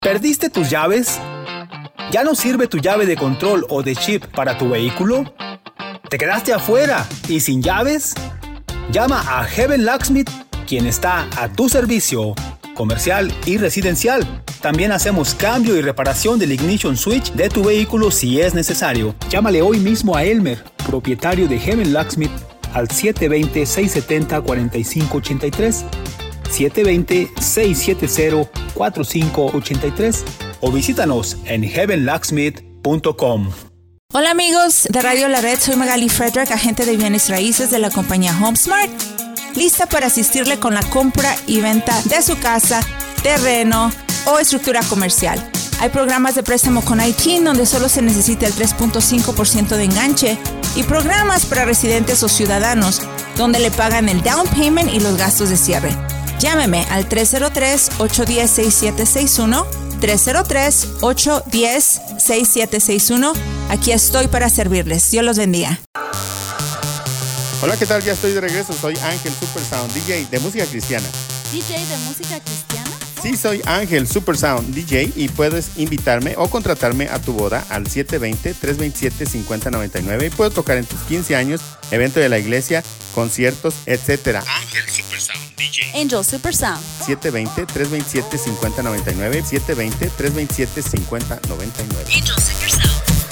¿Perdiste tus llaves? ¿Ya no sirve tu llave de control o de chip para tu vehículo? ¿Te quedaste afuera y sin llaves? Llama a Heaven Locksmith, quien está a tu servicio, comercial y residencial. También hacemos cambio y reparación del ignition switch de tu vehículo si es necesario. Llámale hoy mismo a Elmer, propietario de Heaven Locksmith, al 720-670-4583, 720-670-4583 o visítanos en heavenlocksmith.com. Hola amigos de Radio La Red, soy Magali Frederick, agente de bienes raíces de la compañía HomeSmart, lista para asistirle con la compra y venta de su casa, terreno o estructura comercial. Hay programas de préstamo con ITIN donde solo se necesita el 3.5% de enganche y programas para residentes o ciudadanos donde le pagan el down payment y los gastos de cierre. Llámeme al 303-810-6761, 303-810-6761. Aquí estoy para servirles. Dios los bendiga. Hola, ¿qué tal? Ya estoy de regreso. Soy Ángel Supersound, DJ de música cristiana. ¿DJ de música cristiana? Sí, soy Ángel Supersound, DJ, y puedes invitarme o contratarme a tu boda al 720-327-5099 y puedo tocar en tus 15 años, evento de la iglesia, conciertos, etc. Ángel Supersound, DJ. Angel Supersound. 720-327-5099, 720-327-5099. Angel Supersound.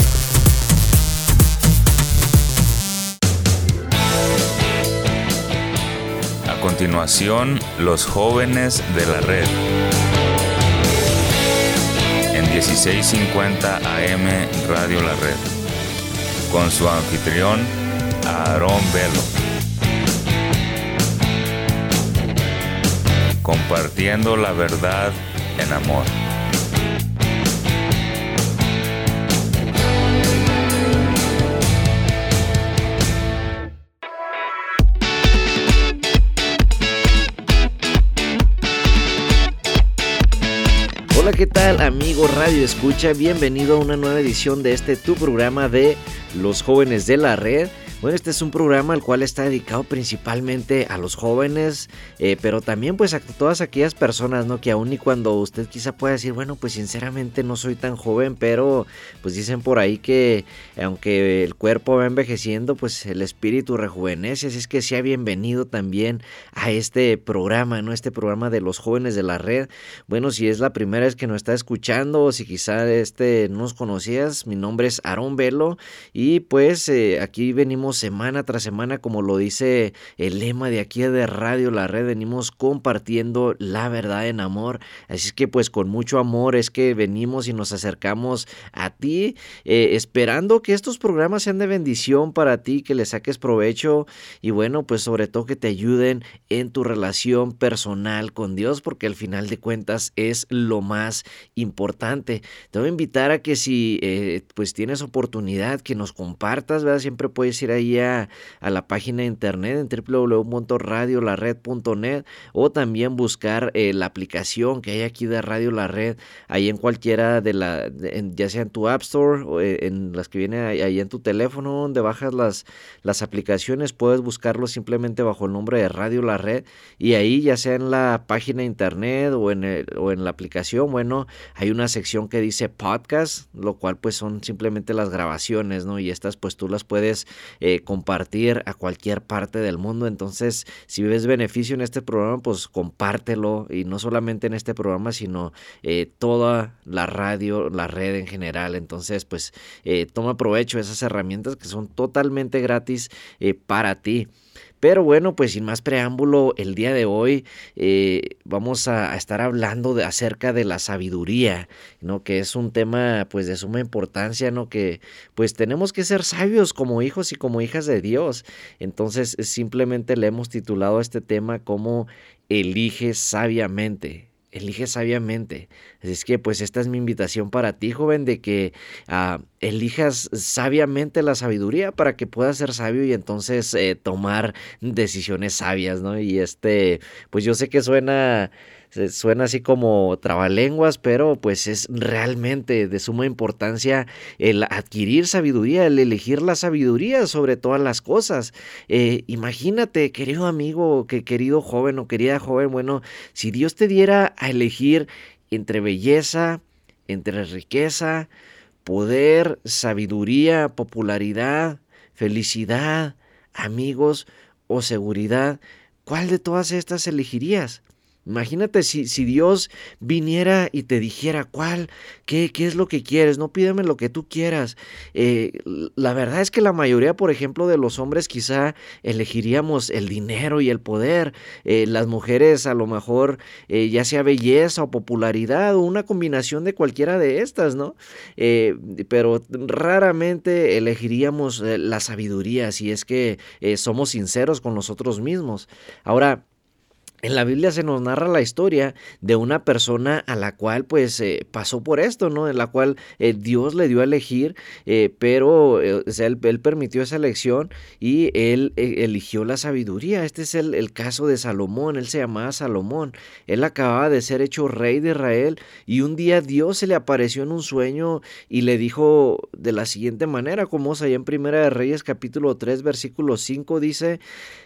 A continuación, los jóvenes de la red. En 1650 AM Radio La Red. Con su anfitrión, Aarón Velo. Compartiendo la verdad en amor. Hola, ¿qué tal, amigo Radio Escucha? Bienvenido a una nueva edición de tu programa de Los Jóvenes de la Red. Bueno, este es un programa al cual está dedicado principalmente a los jóvenes, pero también pues a todas aquellas personas, ¿no? Que aún y cuando usted quizá pueda decir, bueno, pues sinceramente no soy tan joven, pero pues dicen por ahí que aunque el cuerpo va envejeciendo, pues el espíritu rejuvenece, así es que sea bienvenido también a este programa, ¿no? Este programa de los jóvenes de la red. Bueno, si es la primera vez que nos está escuchando o si quizá no nos conocías, mi nombre es Aarón Velo y pues aquí venimos semana tras semana, como lo dice el lema de aquí de Radio La Red, venimos compartiendo la verdad en amor, así es que pues con mucho amor es que venimos y nos acercamos a ti, esperando que estos programas sean de bendición para ti, que le saques provecho y bueno, pues sobre todo que te ayuden en tu relación personal con Dios, porque al final de cuentas es lo más importante. Te voy a invitar a que si pues tienes oportunidad que nos compartas, ¿verdad? Siempre puedes ir ahí a la página de internet en www.radiolared.net o también buscar la aplicación que hay aquí de Radio La Red ahí en cualquiera ya sea en tu App Store o en las que vienen ahí en tu teléfono donde bajas las aplicaciones, puedes buscarlo simplemente bajo el nombre de Radio La Red y ahí ya sea en la página de internet o en la aplicación, bueno, hay una sección que dice podcast, lo cual pues son simplemente las grabaciones, ¿no? Y estas pues tú las puedes compartir a cualquier parte del mundo. Entonces, si ves beneficio en este programa, pues compártelo, y no solamente en este programa, sino toda la radio, la red en general. Entonces, pues toma provecho de esas herramientas que son totalmente gratis para ti. Pero bueno, pues sin más preámbulo, el día de hoy vamos a estar hablando acerca de la sabiduría, ¿no? Que es un tema pues de suma importancia, ¿no? Que pues tenemos que ser sabios como hijos y como hijas de Dios. Entonces simplemente le hemos titulado a este tema como Elige sabiamente. Elige sabiamente. Así es que pues esta es mi invitación para ti, joven, de que elijas sabiamente la sabiduría para que puedas ser sabio y entonces tomar decisiones sabias, ¿no? Y pues yo sé que suena así como trabalenguas, pero pues es realmente de suma importancia el adquirir sabiduría, el elegir la sabiduría sobre todas las cosas. Imagínate, querido amigo, querido joven o querida joven, bueno, si Dios te diera a elegir entre belleza, entre riqueza, poder, sabiduría, popularidad, felicidad, amigos o seguridad, ¿cuál de todas estas elegirías? Imagínate si Dios viniera y te dijera, ¿qué es lo que quieres? No pídeme lo que tú quieras. La verdad es que la mayoría, por ejemplo, de los hombres quizá elegiríamos el dinero y el poder. Las mujeres a lo mejor ya sea belleza o popularidad o una combinación de cualquiera de estas, ¿no? Pero raramente elegiríamos la sabiduría si es que somos sinceros con nosotros mismos. Ahora, en la Biblia se nos narra la historia de una persona a la cual pues pasó por esto, ¿no? En la cual Dios le dio a elegir, pero o sea, él permitió esa elección y él eligió la sabiduría. Este es el caso de Salomón. Él se llamaba Salomón. Él acababa de ser hecho rey de Israel y un día Dios se le apareció en un sueño y le dijo de la siguiente manera, como es allá en Primera de Reyes capítulo 3 versículo 5 dice: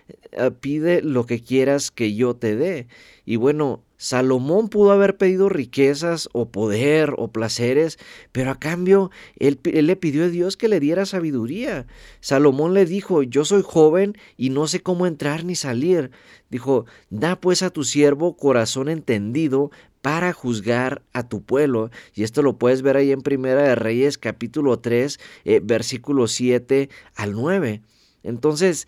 pide lo que quieras que yo te dé. Y bueno, Salomón pudo haber pedido riquezas o poder o placeres, pero a cambio él le pidió a Dios que le diera sabiduría. Salomón le dijo: yo soy joven y no sé cómo entrar ni salir. Dijo: da pues a tu siervo corazón entendido para juzgar a tu pueblo. Y esto lo puedes ver ahí en Primera de Reyes capítulo 3 versículos 7 al 9. Entonces,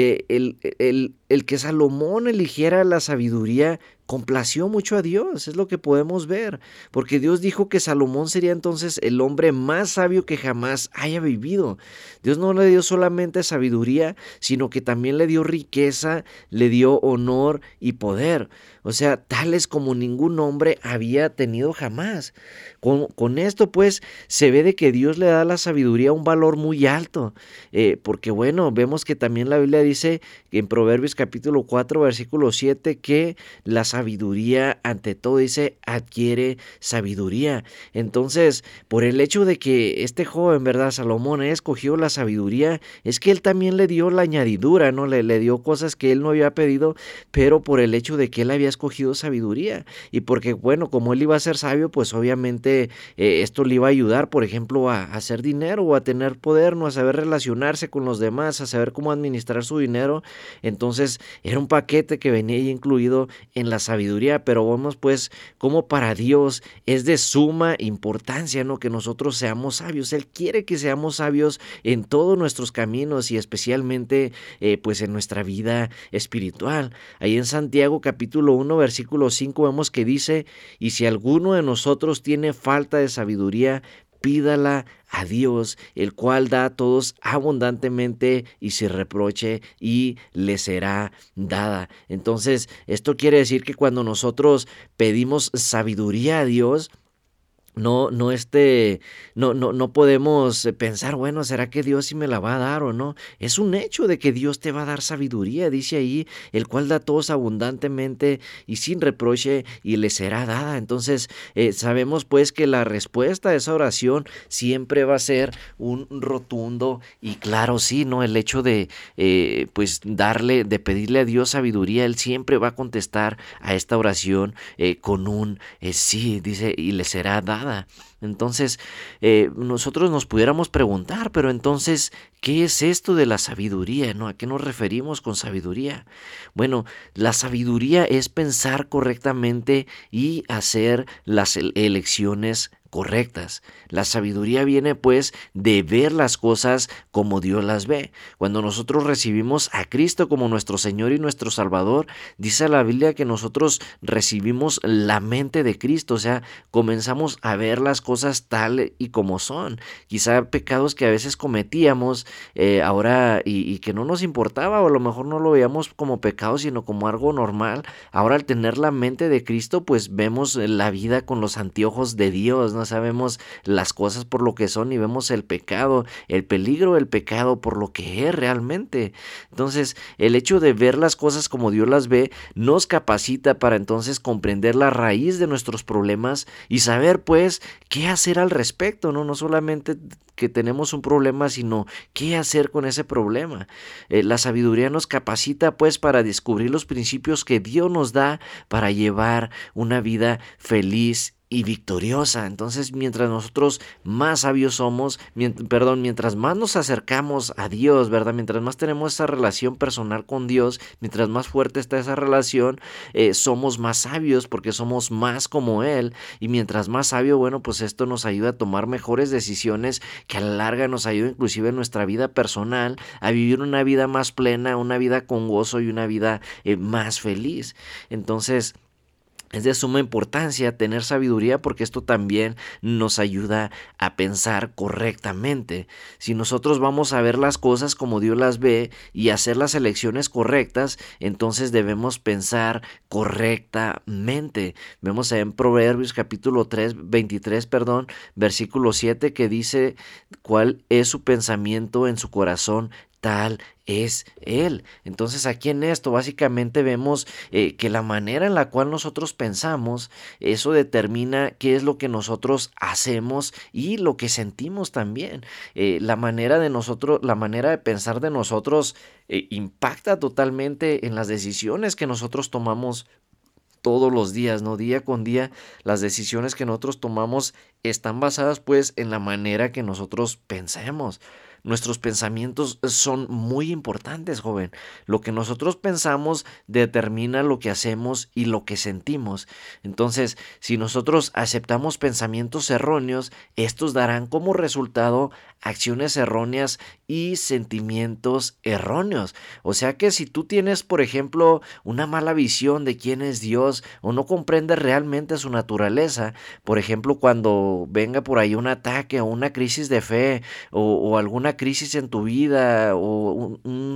el que Salomón eligiera la sabiduría complació mucho a Dios, es lo que podemos ver, porque Dios dijo que Salomón sería entonces el hombre más sabio que jamás haya vivido. Dios no le dio solamente sabiduría, sino que también le dio riqueza, le dio honor y poder, o sea, tales como ningún hombre había tenido jamás. Con esto pues se ve de que Dios le da a la sabiduría un valor muy alto, porque bueno, vemos que también la Biblia dice en Proverbios capítulo 4 versículo 7 que la sabiduría ante todo dice adquiere sabiduría. Entonces, por el hecho de que este joven, ¿verdad? Salomón escogió la sabiduría, es que él también le dio la añadidura, ¿no? Le dio cosas que él no había pedido, pero por el hecho de que él había escogido sabiduría y porque, bueno, como él iba a ser sabio, pues obviamente esto le iba a ayudar, por ejemplo, a hacer dinero o a tener poder, ¿no? A saber relacionarse con los demás, a saber cómo administrar su dinero. Entonces, era un paquete que venía ya incluido en la sabiduría, pero vemos pues cómo para Dios es de suma importancia, ¿no? Que nosotros seamos sabios. Él quiere que seamos sabios en todos nuestros caminos y especialmente pues en nuestra vida espiritual. Ahí en Santiago capítulo 1 versículo 5 vemos que dice: y si alguno de nosotros tiene falta de sabiduría, pídala a Dios, el cual da a todos abundantemente y sin reproche, y le será dada. Entonces, esto quiere decir que cuando nosotros pedimos sabiduría a Dios, no podemos pensar, bueno, ¿será que Dios sí me la va a dar o no? Es un hecho de que Dios te va a dar sabiduría, dice ahí, el cual da a todos abundantemente y sin reproche y le será dada. Entonces, sabemos pues que la respuesta a esa oración siempre va a ser un rotundo y claro sí, ¿no? El hecho de pues de pedirle a Dios sabiduría, Él siempre va a contestar a esta oración con un sí, dice, y le será dada. Entonces, nosotros nos pudiéramos preguntar, pero entonces, ¿qué es esto de la sabiduría? ¿No? ¿A qué nos referimos con sabiduría? Bueno, la sabiduría es pensar correctamente y hacer las elecciones correctas. La sabiduría viene pues de ver las cosas como Dios las ve. Cuando nosotros recibimos a Cristo como nuestro Señor y nuestro Salvador, dice la Biblia que nosotros recibimos la mente de Cristo, o sea, comenzamos a ver las cosas tal y como son. Quizá pecados que a veces cometíamos ahora y que no nos importaba, o a lo mejor no lo veíamos como pecado, sino como algo normal. Ahora al tener la mente de Cristo, pues vemos la vida con los anteojos de Dios, ¿no? Sabemos las cosas por lo que son y vemos el pecado, el peligro del pecado por lo que es realmente. Entonces, el hecho de ver las cosas como Dios las ve nos capacita para entonces comprender la raíz de nuestros problemas y saber pues qué hacer al respecto, ¿no? No solamente que tenemos un problema, sino qué hacer con ese problema. La sabiduría nos capacita pues para descubrir los principios que Dios nos da para llevar una vida feliz y victoriosa. Entonces, mientras nosotros más sabios somos, mientras más nos acercamos a Dios, ¿verdad? Mientras más tenemos esa relación personal con Dios, mientras más fuerte está esa relación, somos más sabios porque somos más como Él. Y mientras más sabio, bueno, pues esto nos ayuda a tomar mejores decisiones que a la larga nos ayuda inclusive en nuestra vida personal a vivir una vida más plena, una vida con gozo y una vida más feliz. Entonces, es de suma importancia tener sabiduría porque esto también nos ayuda a pensar correctamente. Si nosotros vamos a ver las cosas como Dios las ve y hacer las elecciones correctas, entonces debemos pensar correctamente. Vemos en Proverbios capítulo 23, versículo 7, que dice: ¿cuál es su pensamiento en su corazón? Tal es Él. Entonces aquí en esto básicamente vemos que la manera en la cual nosotros pensamos, eso determina qué es lo que nosotros hacemos y lo que sentimos también. La manera de pensar de nosotros impacta totalmente en las decisiones que nosotros tomamos todos los días, ¿no? Día con día, las decisiones que nosotros tomamos están basadas pues en la manera que nosotros pensemos. Nuestros pensamientos son muy importantes, joven. Lo que nosotros pensamos determina lo que hacemos y lo que sentimos. Entonces, si nosotros aceptamos pensamientos erróneos, estos darán como resultado acciones erróneas y sentimientos erróneos. O sea que si tú tienes, por ejemplo, una mala visión de quién es Dios o no comprendes realmente su naturaleza, por ejemplo, cuando venga por ahí un ataque o una crisis de fe o alguna crisis en tu vida o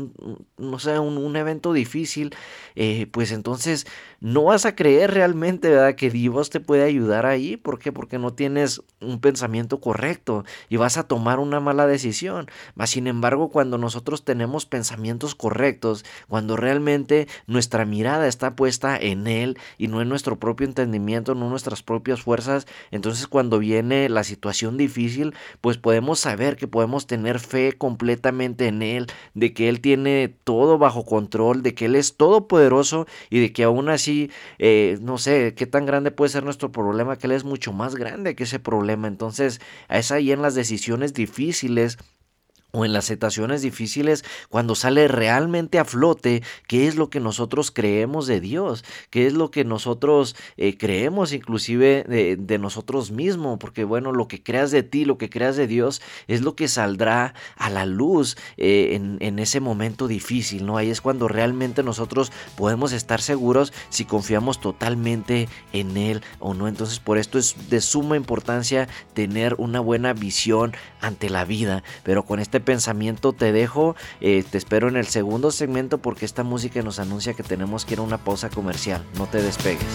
un evento difícil, pues entonces no vas a creer realmente, ¿verdad?, que Dios te puede ayudar ahí. ¿Por qué? Porque no tienes un pensamiento correcto y vas a tomar una mala decisión. Sin embargo, cuando nosotros tenemos pensamientos correctos, cuando realmente nuestra mirada está puesta en Él y no en nuestro propio entendimiento, no en nuestras propias fuerzas, entonces cuando viene la situación difícil, pues podemos saber que podemos tener fe completamente en Él, de que Él tiene todo bajo control, de que Él es todopoderoso y de que aún así, no sé qué tan grande puede ser nuestro problema, que Él es mucho más grande que ese problema. Entonces, es ahí en las decisiones difíciles o en las situaciones difíciles cuando sale realmente a flote qué es lo que nosotros creemos de Dios, qué es lo que nosotros creemos inclusive de nosotros mismos, porque bueno, lo que creas de ti, lo que creas de Dios es lo que saldrá a la luz en ese momento difícil, ¿no? Ahí es cuando realmente nosotros podemos estar seguros si confiamos totalmente en Él o no. Entonces, por esto es de suma importancia tener una buena visión ante la vida. Pero con este pensamiento te dejo, te espero en el segundo segmento porque esta música nos anuncia que tenemos que ir a una pausa comercial. No te despegues.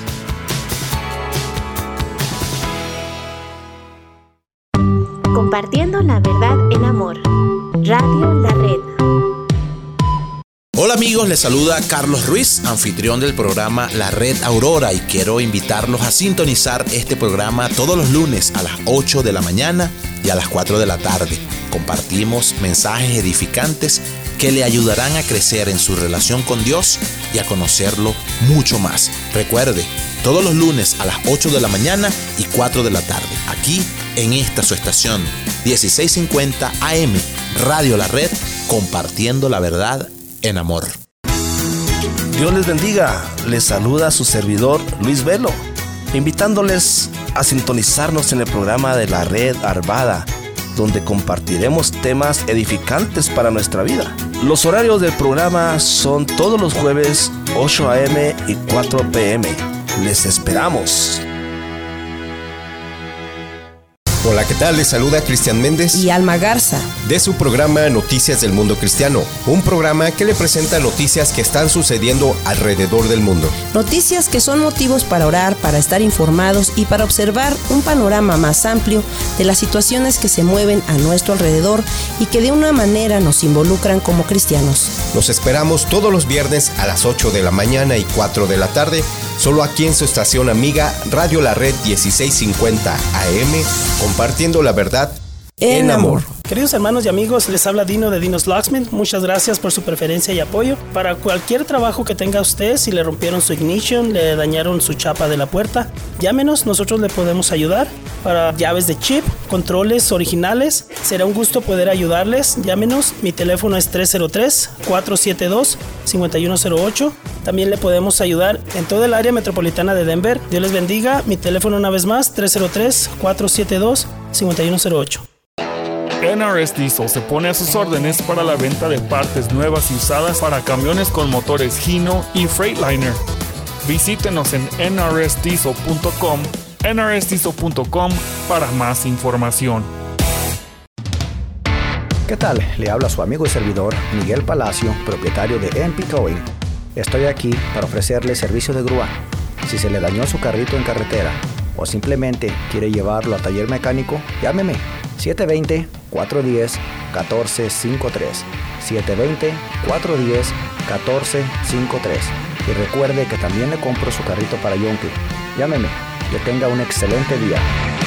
Compartiendo la verdad en amor. Radio La Red. Hola amigos, les saluda Carlos Ruiz, anfitrión del programa La Red Aurora, y quiero invitarlos a sintonizar este programa todos los lunes a las 8 de la mañana y a las 4 de la tarde. Compartimos mensajes edificantes que le ayudarán a crecer en su relación con Dios y a conocerlo mucho más. Recuerde, todos los lunes a las 8 de la mañana y 4 de la tarde, aquí en esta su estación 1650 AM, Radio La Red, compartiendo la verdad en amor. Dios les bendiga, les saluda su servidor Luis Velo, invitándoles a sintonizarnos en el programa de la Red Arvada, donde compartiremos temas edificantes para nuestra vida. Los horarios del programa son todos los jueves 8 a.m. y 4 p.m. Les esperamos. Hola, ¿qué tal? Les saluda Cristian Méndez y Alma Garza de su programa Noticias del Mundo Cristiano, un programa que le presenta noticias que están sucediendo alrededor del mundo. Noticias que son motivos para orar, para estar informados y para observar un panorama más amplio de las situaciones que se mueven a nuestro alrededor y que de una manera nos involucran como cristianos. Los esperamos todos los viernes a las 8 de la mañana y 4 de la tarde, solo aquí en su estación amiga Radio La Red 1650 AM, compartiendo la verdad en amor. Queridos hermanos y amigos, les habla Dino de Dino's Locksmith. Muchas gracias por su preferencia y apoyo. Para cualquier trabajo que tenga usted, si le rompieron su ignition, le dañaron su chapa de la puerta, llámenos, nosotros le podemos ayudar. Para llaves de chip, controles originales, será un gusto poder ayudarles. Llámenos, mi teléfono es 303-472-5108. También le podemos ayudar en toda el área metropolitana de Denver. Dios les bendiga. Mi teléfono una vez más, 303-472-5108. NRS Diesel se pone a sus órdenes para la venta de partes nuevas y usadas para camiones con motores Hino y Freightliner. Visítenos en nrsdiesel.com, nrsdiesel.com para más información. ¿Qué tal? Le habla su amigo y servidor Miguel Palacio, propietario de MP Towing. Estoy aquí para ofrecerle servicio de grúa. Si se le dañó su carrito en carretera o simplemente quiere llevarlo a taller mecánico, llámeme 720-410-1453. 720-410-1453. Y recuerde que también le compro su carrito para Yonke. Llámeme. Que tenga un excelente día.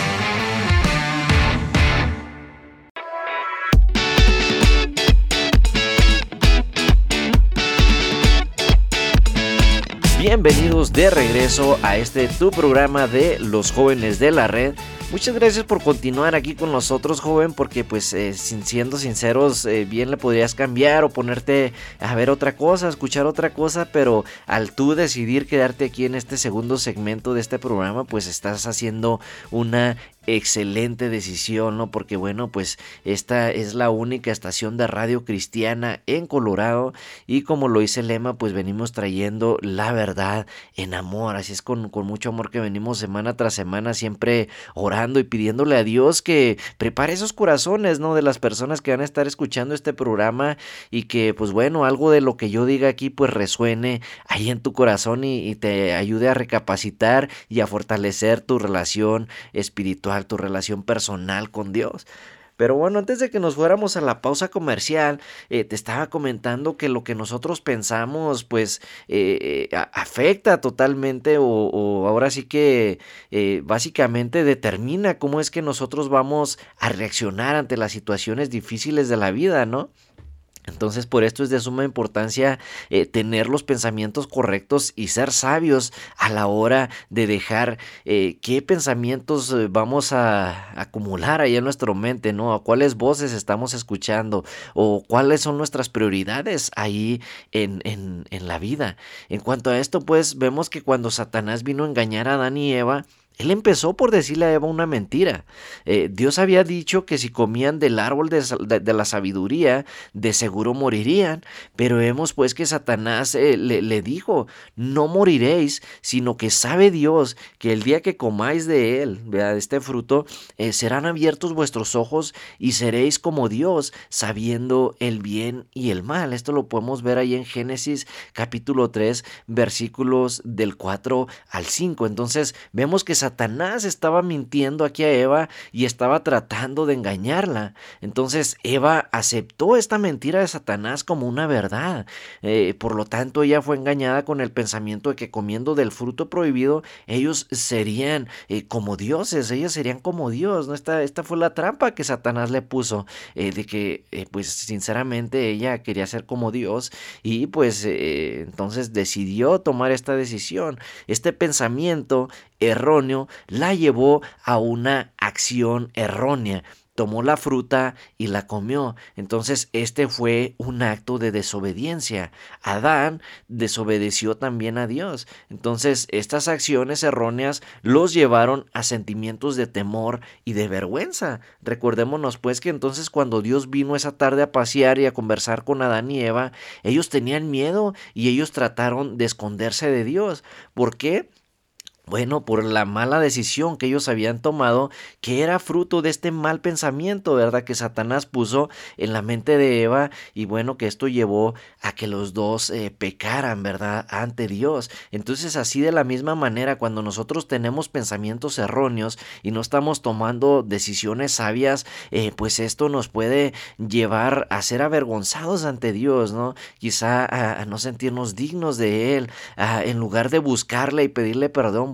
Bienvenidos de regreso a tu programa de Los Jóvenes de la Red. Muchas gracias por continuar aquí con nosotros, joven, porque pues siendo sinceros, bien le podrías cambiar o ponerte a ver otra cosa, a escuchar otra cosa, pero al tú decidir quedarte aquí en este segundo segmento de este programa, pues estás haciendo una excelente decisión, ¿no? Porque bueno, pues esta es la única estación de radio cristiana en Colorado y como lo dice el lema, pues venimos trayendo la verdad en amor. Así es con mucho amor que venimos semana tras semana siempre orando y pidiéndole a Dios que prepare esos corazones, ¿no? De las personas que van a estar escuchando este programa y que pues bueno, algo de lo que yo diga aquí pues resuene ahí en tu corazón y te ayude a recapacitar y a fortalecer tu relación espiritual, tu relación personal con Dios. Pero bueno, antes de que nos fuéramos a la pausa comercial, te estaba comentando que lo que nosotros pensamos pues afecta totalmente o ahora sí que básicamente determina cómo es que nosotros vamos a reaccionar ante las situaciones difíciles de la vida, ¿no? Entonces por esto es de suma importancia tener los pensamientos correctos y ser sabios a la hora de dejar qué pensamientos vamos a acumular ahí en nuestra mente, ¿no? A cuáles voces estamos escuchando o cuáles son nuestras prioridades ahí en la vida. En cuanto a esto, pues vemos que cuando Satanás vino a engañar a Adán y Eva, él empezó por decirle a Eva una mentira. Dios había dicho que si comían del árbol de la sabiduría, de seguro morirían. Pero vemos pues que Satanás le dijo, no moriréis, sino que sabe Dios que el día que comáis de él, de este fruto, serán abiertos vuestros ojos y seréis como Dios, sabiendo el bien y el mal. Esto lo podemos ver ahí en Génesis capítulo 3, versículos del 4 al 5. Entonces vemos que Satanás estaba mintiendo aquí a Eva y estaba tratando de engañarla. Entonces Eva aceptó esta mentira de Satanás como una verdad. Por lo tanto, ella fue engañada con el pensamiento de que comiendo del fruto prohibido, ellos serían como dioses, ellos serían como Dios, ¿no? Esta fue la trampa que Satanás le puso, de que pues sinceramente ella quería ser como Dios y pues entonces decidió tomar esta decisión. Este pensamiento erróneo la llevó a una acción errónea. Tomó la fruta y la comió. Entonces este fue un acto de desobediencia. Adán desobedeció también a Dios. Entonces estas acciones erróneas los llevaron a sentimientos de temor y de vergüenza. Recordémonos pues que entonces cuando Dios vino esa tarde a pasear y a conversar con Adán y Eva, ellos tenían miedo y ellos trataron de esconderse de Dios. ¿Por qué? Bueno, por la mala decisión que ellos habían tomado, que era fruto de este mal pensamiento, ¿verdad? Que Satanás puso en la mente de Eva y bueno, que esto llevó a que los dos pecaran, ¿verdad? Ante Dios. Entonces así de la misma manera, cuando nosotros tenemos pensamientos erróneos y no estamos tomando decisiones sabias, pues esto nos puede llevar a ser avergonzados ante Dios, ¿no? Quizá a no sentirnos dignos de Él, en lugar de buscarle y pedirle perdón,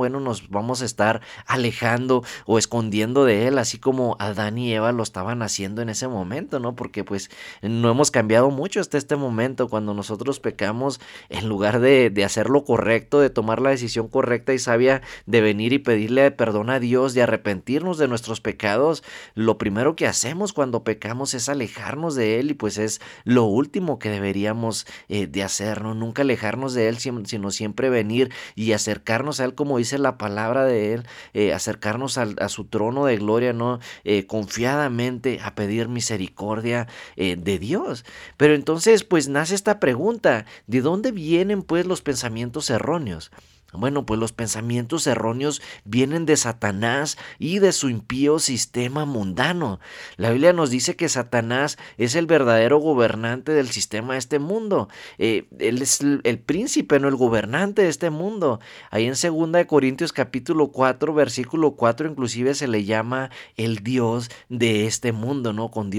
bueno, nos vamos a estar alejando o escondiendo de Él, así como Adán y Eva lo estaban haciendo en ese momento, ¿no? Porque pues no hemos cambiado mucho hasta este momento. Cuando nosotros pecamos, en lugar de hacer lo correcto, de tomar la decisión correcta y sabia de venir y pedirle perdón a Dios, de arrepentirnos de nuestros pecados, lo primero que hacemos cuando pecamos es alejarnos de Él, y pues es lo último que deberíamos de hacer, ¿no? Nunca alejarnos de Él, sino siempre venir y acercarnos a Él, como dice la palabra de Él, acercarnos a su trono de gloria, ¿no? Confiadamente a pedir misericordia de Dios. Pero entonces pues nace esta pregunta: ¿de dónde vienen pues los pensamientos erróneos? Bueno, pues los pensamientos erróneos vienen de Satanás y de su impío sistema mundano. La Biblia nos dice que Satanás es el verdadero gobernante del sistema de este mundo. Él es el príncipe, no el gobernante de este mundo. Ahí en 2 Corintios capítulo 4, versículo 4, inclusive se le llama el Dios de este mundo, ¿no? Con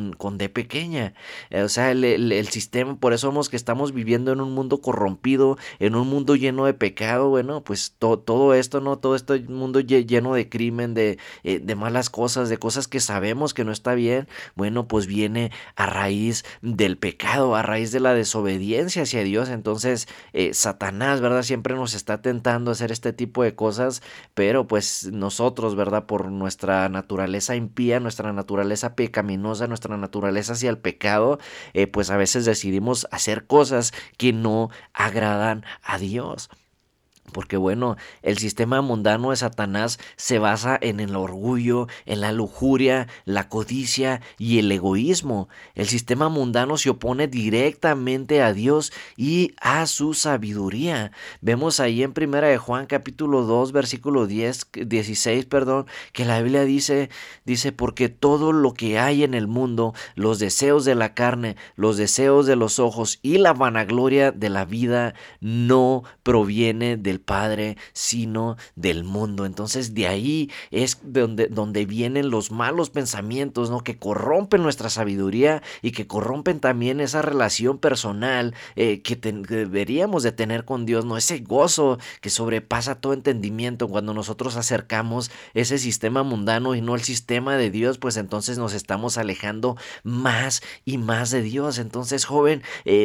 D pequeña. O sea, el sistema, por eso vemos que estamos viviendo en un mundo corrompido, en un mundo lleno de pecado. Bueno, pues todo esto, ¿no? Todo este mundo lleno de crimen, de malas cosas, de cosas que sabemos que no está bien, bueno, pues viene a raíz del pecado, a raíz de la desobediencia hacia Dios. Entonces, Satanás, ¿verdad? Siempre nos está tentando a hacer este tipo de cosas, pero pues nosotros, ¿verdad? Por nuestra naturaleza impía, nuestra naturaleza pecaminosa, nuestra naturaleza hacia el pecado, pues a veces decidimos hacer cosas que no agradan a Dios. Porque bueno, el sistema mundano de Satanás se basa en el orgullo, en la lujuria, la codicia y el egoísmo. El sistema mundano se opone directamente a Dios y a su sabiduría. Vemos ahí en 1 de Juan capítulo 2 versículo 16, que la Biblia dice, porque todo lo que hay en el mundo, los deseos de la carne, los deseos de los ojos y la vanagloria de la vida no proviene del Padre, sino del mundo. Entonces de ahí es donde vienen los malos pensamientos, ¿no? Que corrompen nuestra sabiduría y que corrompen también esa relación personal que deberíamos de tener con Dios, ¿no? Ese gozo que sobrepasa todo entendimiento. Cuando nosotros acercamos ese sistema mundano y no el sistema de Dios, pues entonces nos estamos alejando más y más de Dios. Entonces, joven,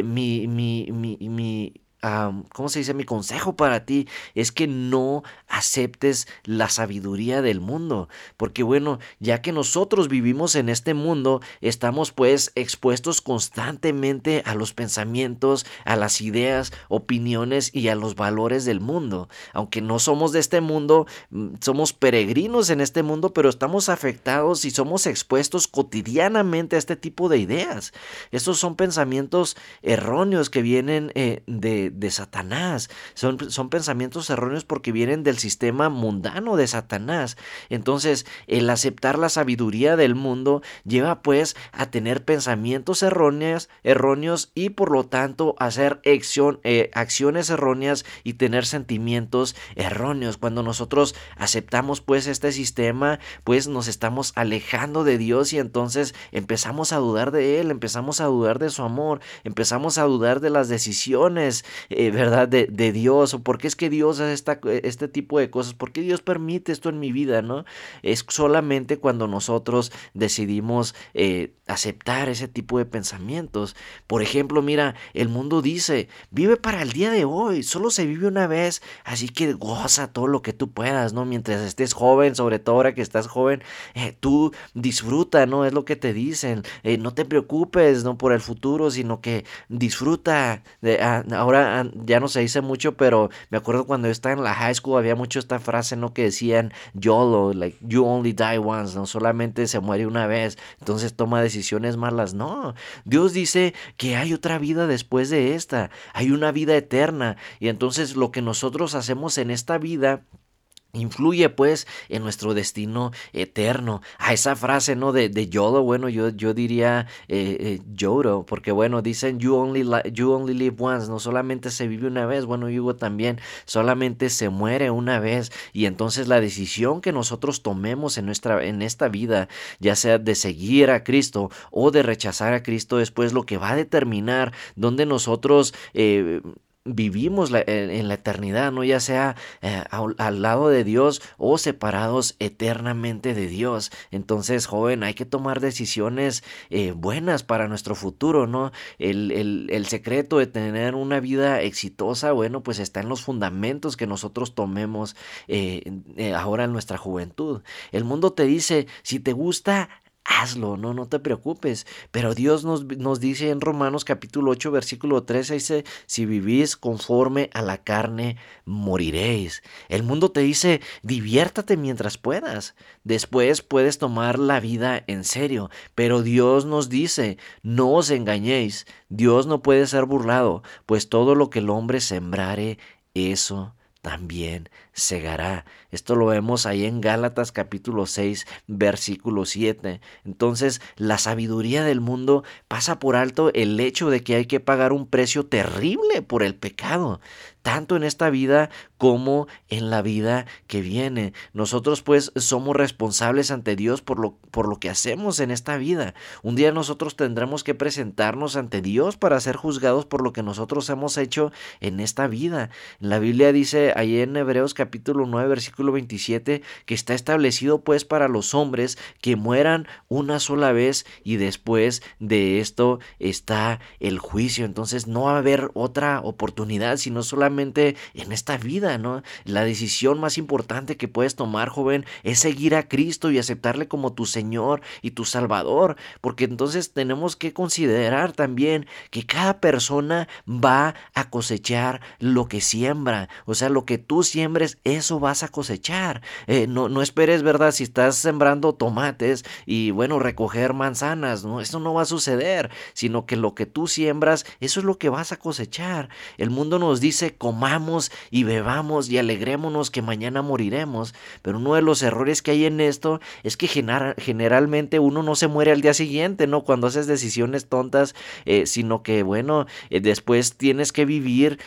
¿cómo se dice? Mi consejo para ti es que no aceptes la sabiduría del mundo, porque bueno, ya que nosotros vivimos en este mundo, estamos pues expuestos constantemente a los pensamientos, a las ideas, opiniones y a los valores del mundo. Aunque no somos de este mundo, somos peregrinos en este mundo, pero estamos afectados y somos expuestos cotidianamente a este tipo de ideas. Estos son pensamientos erróneos que vienen de Satanás. Son pensamientos erróneos porque vienen del sistema mundano de Satanás. Entonces, el aceptar la sabiduría del mundo lleva pues a tener pensamientos erróneos y por lo tanto hacer acciones erróneas y tener sentimientos erróneos. Cuando nosotros aceptamos pues este sistema, pues nos estamos alejando de Dios y entonces empezamos a dudar de Él, empezamos a dudar de su amor, empezamos a dudar de las decisiones ¿verdad? De Dios, o por qué es que Dios hace este tipo de cosas, por qué Dios permite esto en mi vida, ¿no? Es solamente cuando nosotros decidimos aceptar ese tipo de pensamientos. Por ejemplo, mira, el mundo dice, vive para el día de hoy, solo se vive una vez, así que goza todo lo que tú puedas, ¿no? Mientras estés joven, sobre todo ahora que estás joven, tú disfruta, ¿no? Es lo que te dicen, no te preocupes, ¿no? Por el futuro, sino que disfruta. Ahora ya no se dice mucho, pero me acuerdo cuando yo estaba en la high school había mucho esta frase, ¿no? Que decían YOLO, like you only die once, ¿no? Solamente se muere una vez, entonces toma decisiones malas. No, Dios dice que hay otra vida después de esta, hay una vida eterna, y entonces lo que nosotros hacemos en esta vida influye pues en nuestro destino eterno. A esa frase, ¿no? de YOLO, bueno, yo diría YOLO, porque bueno, dicen you only live once, no solamente se vive una vez, bueno, yo digo también solamente se muere una vez, y entonces la decisión que nosotros tomemos en esta vida, ya sea de seguir a Cristo o de rechazar a Cristo, después lo que va a determinar dónde nosotros vivimos en la eternidad, ¿no? Ya sea al lado de Dios o separados eternamente de Dios. Entonces, joven, hay que tomar decisiones buenas para nuestro futuro, ¿no? El secreto de tener una vida exitosa, bueno, pues está en los fundamentos que nosotros tomemos ahora en nuestra juventud. El mundo te dice, si te gusta, hazlo, no te preocupes. Pero Dios nos dice en Romanos capítulo 8, versículo 13, dice, si vivís conforme a la carne, moriréis. El mundo te dice, diviértate mientras puedas. Después puedes tomar la vida en serio. Pero Dios nos dice, no os engañéis. Dios no puede ser burlado, pues todo lo que el hombre sembrare, eso también segará. Esto lo vemos ahí en Gálatas capítulo 6, versículo 7. Entonces, la sabiduría del mundo pasa por alto el hecho de que hay que pagar un precio terrible por el pecado, tanto en esta vida como en la vida que viene. Nosotros pues somos responsables ante Dios por lo que hacemos en esta vida. Un día nosotros tendremos que presentarnos ante Dios para ser juzgados por lo que nosotros hemos hecho en esta vida. La Biblia dice ahí en Hebreos capítulo 9, versículo 27, que está establecido pues para los hombres que mueran una sola vez y después de esto está el juicio. Entonces no va a haber otra oportunidad, sino solamente en esta vida, ¿no? La decisión más importante que puedes tomar, joven, es seguir a Cristo y aceptarle como tu Señor y tu Salvador, porque entonces tenemos que considerar también que cada persona va a cosechar lo que siembra. O sea, lo que tú siembres, eso vas a cosechar. No esperes, ¿verdad? Si estás sembrando tomates y bueno, recoger manzanas, ¿no? Eso no va a suceder, sino que lo que tú siembras, eso es lo que vas a cosechar. El mundo nos dice, comamos y bebamos y alegrémonos que mañana moriremos, pero uno de los errores que hay en esto es que generalmente uno no se muere al día siguiente, ¿no? Cuando haces decisiones tontas, sino que bueno, después tienes que vivir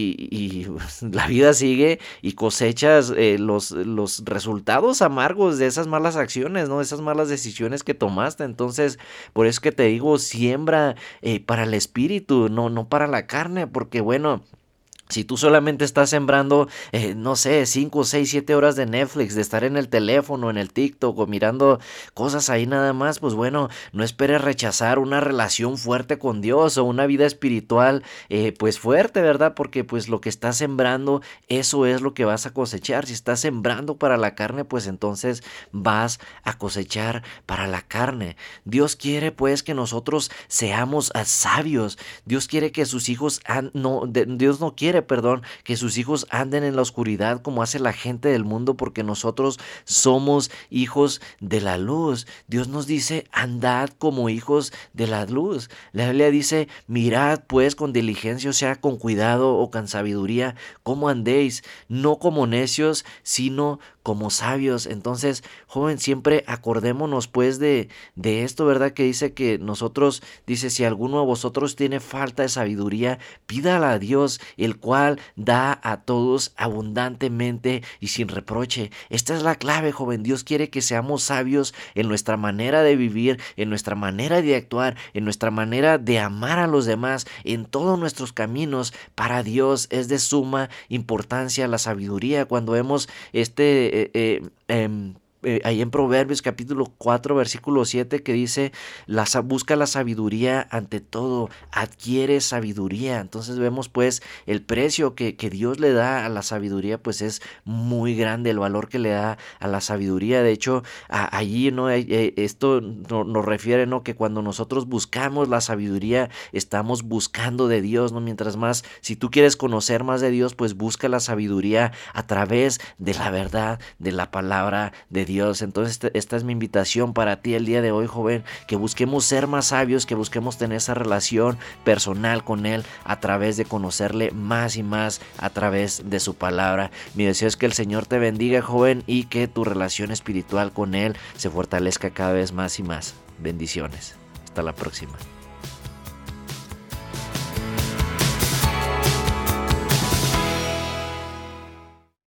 y la vida sigue y cosechas los resultados amargos de esas malas acciones, ¿no? Esas malas decisiones que tomaste. Entonces, por eso que te digo, siembra para el espíritu, no para la carne, porque bueno, si tú solamente estás sembrando, no sé, 5, 6, 7 horas de Netflix, de estar en el teléfono, en el TikTok o mirando cosas ahí nada más, pues bueno, no esperes rechazar una relación fuerte con Dios o una vida espiritual pues fuerte, ¿verdad? Porque pues lo que estás sembrando, eso es lo que vas a cosechar. Si estás sembrando para la carne, pues entonces vas a cosechar para la carne. Dios quiere pues que nosotros seamos sabios. Dios quiere que sus hijos, Dios no quiere que sus hijos anden en la oscuridad como hace la gente del mundo, porque nosotros somos hijos de la luz. Dios nos dice, andad como hijos de la luz. La Biblia dice, mirad pues con diligencia, o sea, con cuidado o con sabiduría, cómo andéis, no como necios, sino como sabios. Entonces, joven, siempre acordémonos pues de esto, ¿verdad? Que dice que nosotros, dice, si alguno de vosotros tiene falta de sabiduría, pídala a Dios, el cual da a todos abundantemente y sin reproche. Esta es la clave, joven. Dios quiere que seamos sabios en nuestra manera de vivir, en nuestra manera de actuar, en nuestra manera de amar a los demás, en todos nuestros caminos. Para Dios es de suma importancia la sabiduría. Cuando vemos ahí en Proverbios capítulo 4 versículo 7 que dice, busca la sabiduría ante todo, adquiere sabiduría. Entonces vemos pues el precio que Dios le da a la sabiduría, pues es muy grande el valor que le da a la sabiduría. De hecho, allí no esto nos refiere, ¿no?, que cuando nosotros buscamos la sabiduría, estamos buscando de Dios, ¿no? Mientras más, si tú quieres conocer más de Dios, pues busca la sabiduría a través de la verdad, de la palabra de Dios. Entonces esta es mi invitación para ti el día de hoy, joven, que busquemos ser más sabios, que busquemos tener esa relación personal con Él a través de conocerle más y más a través de su palabra. Mi deseo es que el Señor te bendiga, joven, y que tu relación espiritual con Él se fortalezca cada vez más y más. Bendiciones. Hasta la próxima.